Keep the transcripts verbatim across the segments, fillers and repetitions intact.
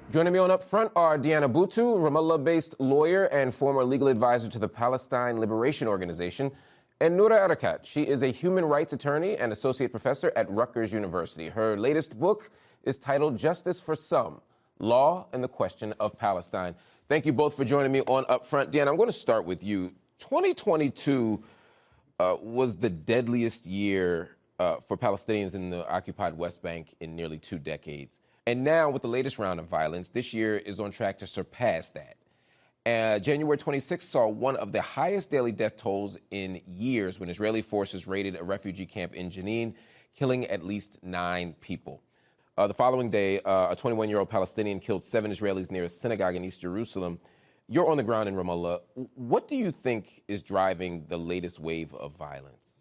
Joining me on Up Front are Diana Buttu, Ramallah-based lawyer and former legal advisor to the Palestine Liberation Organization, and Noura Erakat. She is a human rights attorney and associate professor at Rutgers University. Her latest book is titled Justice for Some: Law and the Question of Palestine. Thank you both for joining me on Up Front. Diana, I'm going to start with you. twenty twenty-two uh, was the deadliest year uh, for Palestinians in the occupied West Bank in nearly two decades. And now, with the latest round of violence, this year is on track to surpass that. Uh, January twenty-sixth saw one of the highest daily death tolls in years when Israeli forces raided a refugee camp in Jenin, killing at least nine people. Uh, the following day, uh, a twenty-one-year-old Palestinian killed seven Israelis near a synagogue in East Jerusalem. You're on the ground in Ramallah. What do you think is driving the latest wave of violence?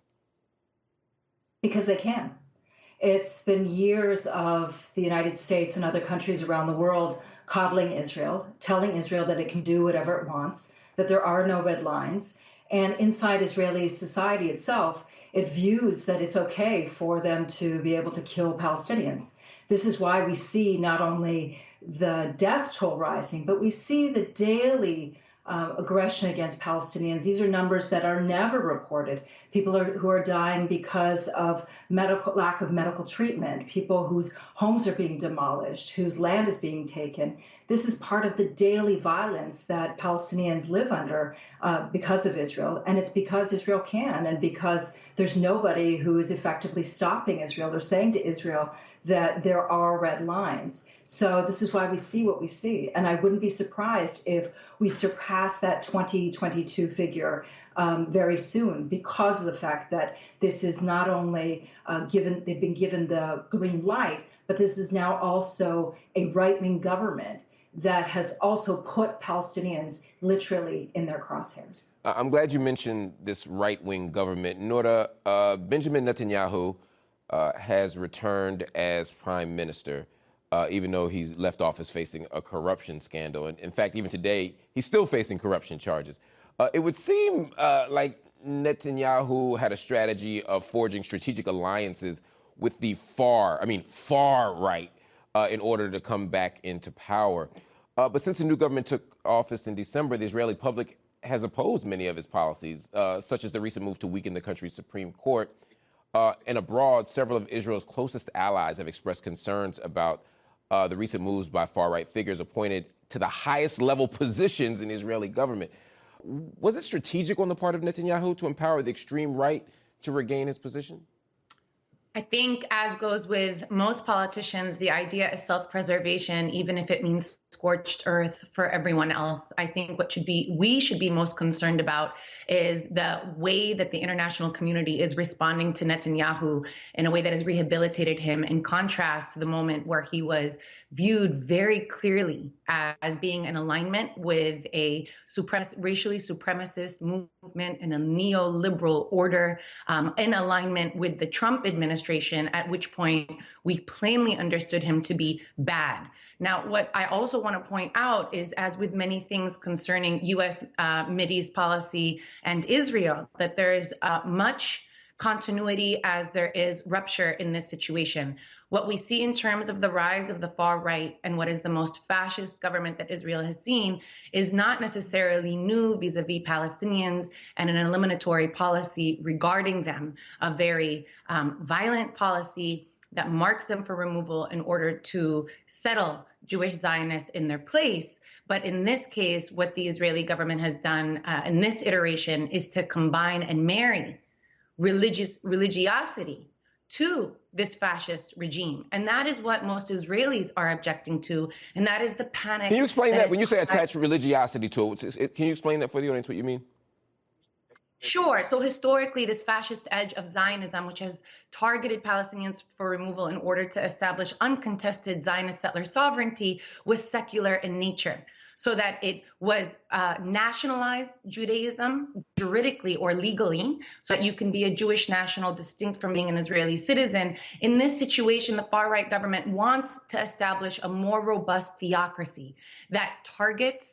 Because they can. It's been years of the United States and other countries around the world coddling Israel, telling Israel that it can do whatever it wants, that there are no red lines. And inside Israeli society itself, it views that it's okay for them to be able to kill Palestinians. This is why we see not only the death toll rising, but we see the daily uh, aggression against Palestinians. These are numbers that are never reported. People are, who are dying because of medical lack of medical treatment, people whose homes are being demolished, whose land is being taken. This is part of the daily violence that Palestinians live under uh, because of Israel. And it's because Israel can, and because there's nobody who is effectively stopping Israel or saying to Israel that there are red lines. So this is why we see what we see. And I wouldn't be surprised if we surpass that twenty twenty-two figure um, very soon, because of the fact that this is not only uh, given, they've been given the green light, but this is now also a right-wing government that has also put Palestinians literally in their crosshairs. I'm glad you mentioned this right-wing government. Noura, uh, Benjamin Netanyahu uh, has returned as prime minister. Uh, even though he's left office facing a corruption scandal. And in fact, even today, he's still facing corruption charges. Uh, it would seem uh, like Netanyahu had a strategy of forging strategic alliances with the far, I mean, far right, uh, in order to come back into power. Uh, but since the new government took office in December, the Israeli public has opposed many of his policies, uh, such as the recent move to weaken the country's Supreme Court. Uh, and abroad, several of Israel's closest allies have expressed concerns about Uh, the recent moves by far-right figures appointed to the highest level positions in the Israeli government. Was it strategic on the part of Netanyahu to empower the extreme right to regain his position? I think, as goes with most politicians, the idea is self-preservation, even if it means scorched earth for everyone else. I think what should be we should be most concerned about is the way that the international community is responding to Netanyahu in a way that has rehabilitated him, in contrast to the moment where he was viewed very clearly as being in alignment with a supremacist, racially supremacist movement and a neoliberal order, um, in alignment with the Trump administration, at which point we plainly understood him to be bad. Now, what I also want to point out is, as with many things concerning U S uh, Mideast policy and Israel, that there is uh, much continuity as there is rupture in this situation. What we see in terms of the rise of the far right and what is the most fascist government that Israel has seen is not necessarily new vis-a-vis Palestinians and an eliminatory policy regarding them, a very um, violent policy that marks them for removal in order to settle Jewish Zionists in their place. But in this case, what the Israeli government has done uh, in this iteration is to combine and marry religious religiosity to this fascist regime. And that is what most Israelis are objecting to. And that is the panic. Can you explain that? that When you say attach religiosity to it, can you explain that for the audience, what you mean? Sure. So historically, this fascist edge of Zionism, which has targeted Palestinians for removal in order to establish uncontested Zionist settler sovereignty, was secular in nature, so that it was uh, nationalized Judaism juridically or legally, so that you can be a Jewish national distinct from being an Israeli citizen. In this situation, the far-right government wants to establish a more robust theocracy that targets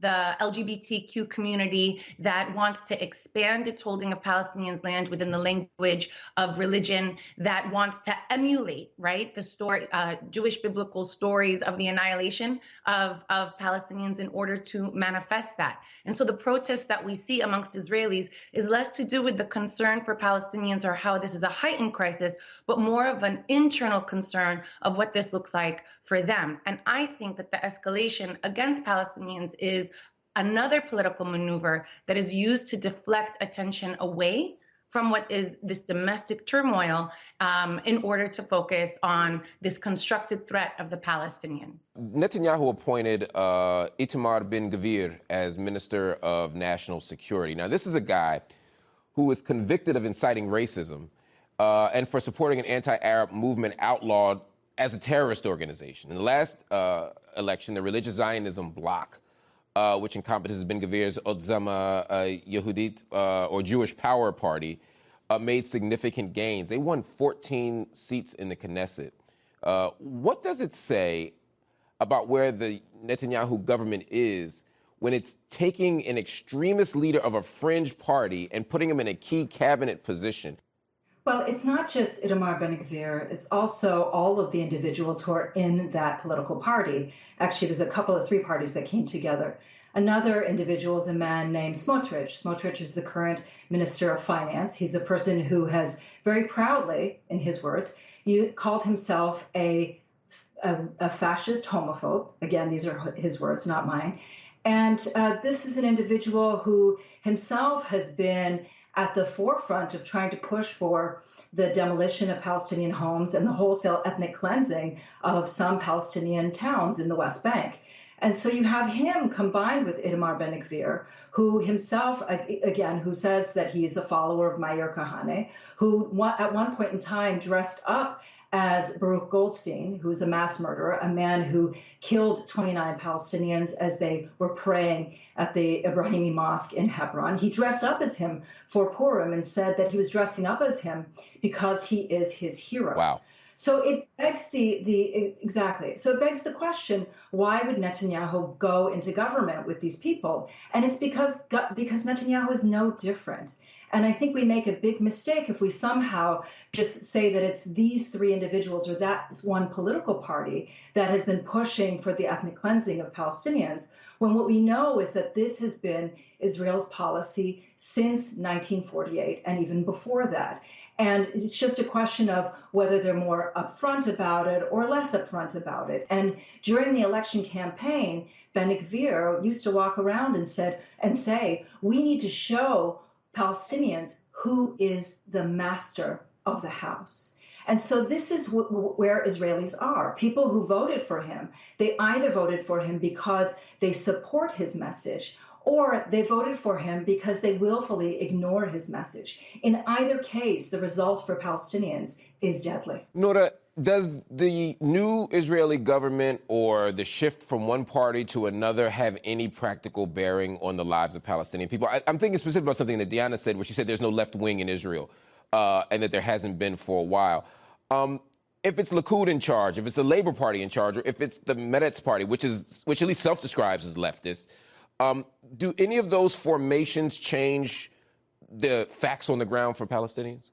the L G B T Q community that wants to expand its holding of Palestinians' land within the language of religion, that wants to emulate, right, the story, uh, Jewish biblical stories of the annihilation of, of Palestinians in order to manifest that. And so the protests that we see amongst Israelis is less to do with the concern for Palestinians or how this is a heightened crisis, but more of an internal concern of what this looks like for them. And I think that the escalation against Palestinians is another political maneuver that is used to deflect attention away from what is this domestic turmoil um, in order to focus on this constructed threat of the Palestinian. Netanyahu appointed uh, Itamar Ben-Gvir as Minister of National Security. Now, this is a guy who was convicted of inciting racism uh, and for supporting an anti-Arab movement outlawed as a terrorist organization. In the last uh, election, the Religious Zionism Bloc, uh, which encompasses Ben-Gvir's Otzema uh, Yehudit, uh, or Jewish Power Party, uh, made significant gains. They won fourteen seats in the Knesset. Uh, what does it say about where the Netanyahu government is when it's taking an extremist leader of a fringe party and putting him in a key cabinet position? Well, it's not just Itamar Ben-Gvir. It's also all of the individuals who are in that political party. Actually, there's a couple of three parties that came together. Another individual is a man named Smotrich. Smotrich is the current Minister of Finance. He's a person who has very proudly, in his words, you called himself a, a, a fascist homophobe. Again, these are his words, not mine. And uh, this is an individual who himself has been at the forefront of trying to push for the demolition of Palestinian homes and the wholesale ethnic cleansing of some Palestinian towns in the West Bank. And so you have him combined with Itamar Ben-Gvir, who himself, again, who says that he is a follower of Meir Kahane, who at one point in time dressed up as Baruch Goldstein, who's a mass murderer, a man who killed twenty-nine Palestinians as they were praying at the Ibrahimi Mosque in Hebron. He dressed up as him for Purim and said that he was dressing up as him because he is his hero. Wow. So it begs the, the exactly. So it begs the question, why would Netanyahu go into government with these people? And it's because because Netanyahu is no different. And I think we make a big mistake if we somehow just say that it's these three individuals or that one political party that has been pushing for the ethnic cleansing of Palestinians, when what we know is that this has been Israel's policy since nineteen forty-eight and even before that. And it's just a question of whether they're more upfront about it or less upfront about it. And during the election campaign, Ben-Gvir used to walk around and said and say, we need to show Palestinians who is the master of the house. And so this is w- w- where Israelis are. People who voted for him, they either voted for him because they support his message, or they voted for him because they willfully ignore his message. In either case, the result for Palestinians is deadly. Nora, does the new Israeli government or the shift from one party to another have any practical bearing on the lives of Palestinian people? I, I'm thinking specifically about something that Diana said, where she said there's no left wing in Israel, uh, and that there hasn't been for a while. Um, if it's Likud in charge, if it's the Labor Party in charge, or if it's the Meretz Party, which is which at least self-describes as leftist, um, do any of those formations change the facts on the ground for Palestinians?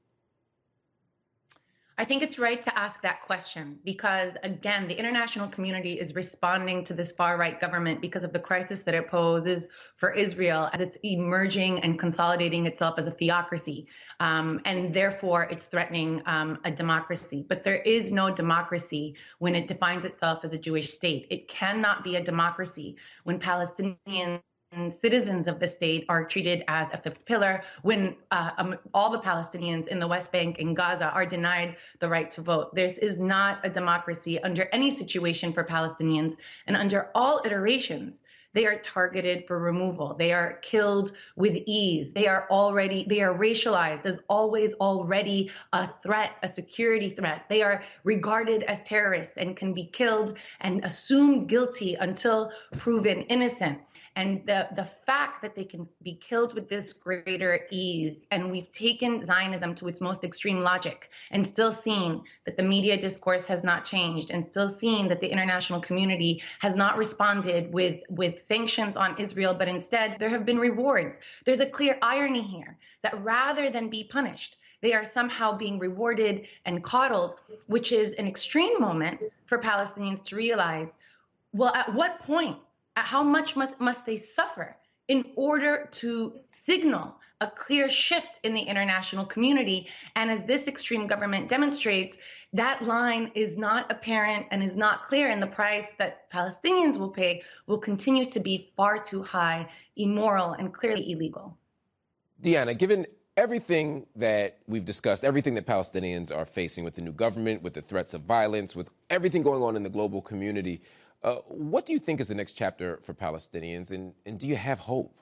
I think it's right to ask that question because, again, the international community is responding to this far-right government because of the crisis that it poses for Israel as it's emerging and consolidating itself as a theocracy. Um, and therefore, it's threatening um, a democracy. But there is no democracy when it defines itself as a Jewish state. It cannot be a democracy when Palestinians and citizens of the state are treated as a fifth pillar, when uh, um, all the Palestinians in the West Bank and Gaza are denied the right to vote. This is not a democracy under any situation for Palestinians, and under all iterations, they are targeted for removal. They are killed with ease. They are already, they are racialized as always already a threat, a security threat. They are regarded as terrorists and can be killed and assumed guilty until proven innocent. And the, the fact that they can be killed with this greater ease, and we've taken Zionism to its most extreme logic, and still seen that the media discourse has not changed, and still seen that the international community has not responded with, with sanctions on Israel, but instead there have been rewards. There's a clear irony here that rather than be punished, they are somehow being rewarded and coddled, which is an extreme moment for Palestinians to realize, well, at what point, at how much must, must they suffer in order to signal a clear shift in the international community? And as this extreme government demonstrates, that line is not apparent and is not clear, and the price that Palestinians will pay will continue to be far too high, immoral, and clearly illegal. Deanna, given everything that we've discussed, everything that Palestinians are facing with the new government, with the threats of violence, with everything going on in the global community, uh, what do you think is the next chapter for Palestinians, and, and do you have hope?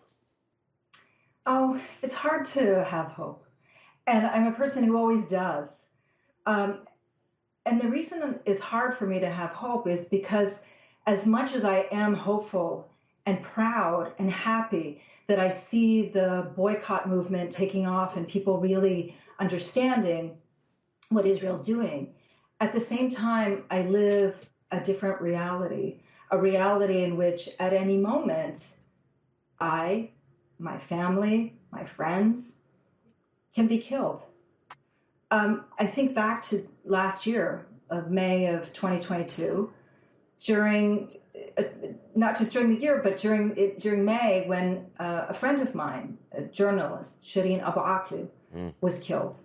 Oh, it's hard to have hope. And I'm a person who always does. Um, and the reason it's hard for me to have hope is because as much as I am hopeful and proud and happy that I see the boycott movement taking off and people really understanding what Israel's doing, at the same time, I live a different reality, a reality in which at any moment, I, my family, my friends can be killed. Um, I think back to last year of May of twenty twenty-two, during uh, not just during the year, but during it, during May, when uh, a friend of mine, a journalist, Shireen Abu Akleh, mm. was killed.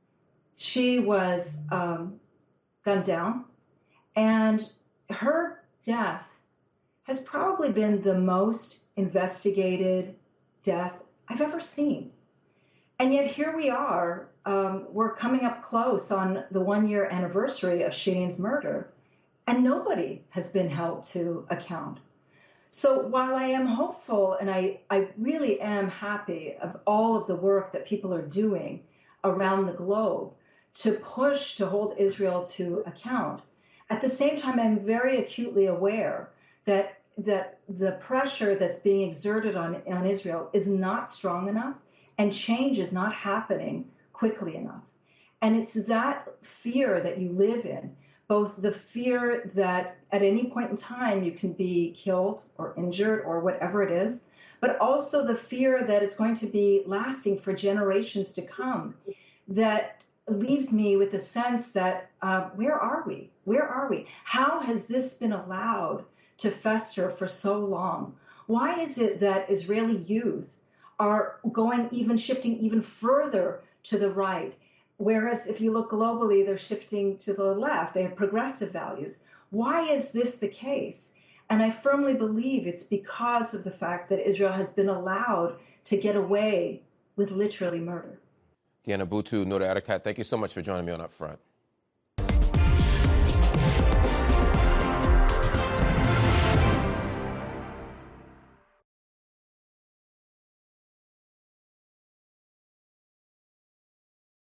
She was um, gunned down, and her death has probably been the most investigated death I've ever seen. And yet here we are, um, we're coming up close on the one-year anniversary of Shireen's murder, and nobody has been held to account. So while I am hopeful, and I, I really am happy of all of the work that people are doing around the globe to push to hold Israel to account, at the same time, I'm very acutely aware that that the pressure that's being exerted on, on Israel is not strong enough, and change is not happening quickly enough. And it's that fear that you live in, both the fear that at any point in time you can be killed or injured or whatever it is, but also the fear that it's going to be lasting for generations to come, that leaves me with a sense that uh, where are we? Where are we? How has this been allowed to fester for so long? Why is it that Israeli youth are going even shifting even further to the right? Whereas if you look globally, they're shifting to the left. They have progressive values. Why is this the case? And I firmly believe it's because of the fact that Israel has been allowed to get away with literally murder. Deanna Buttu, Noura Erakat, thank you so much for joining me on Upfront.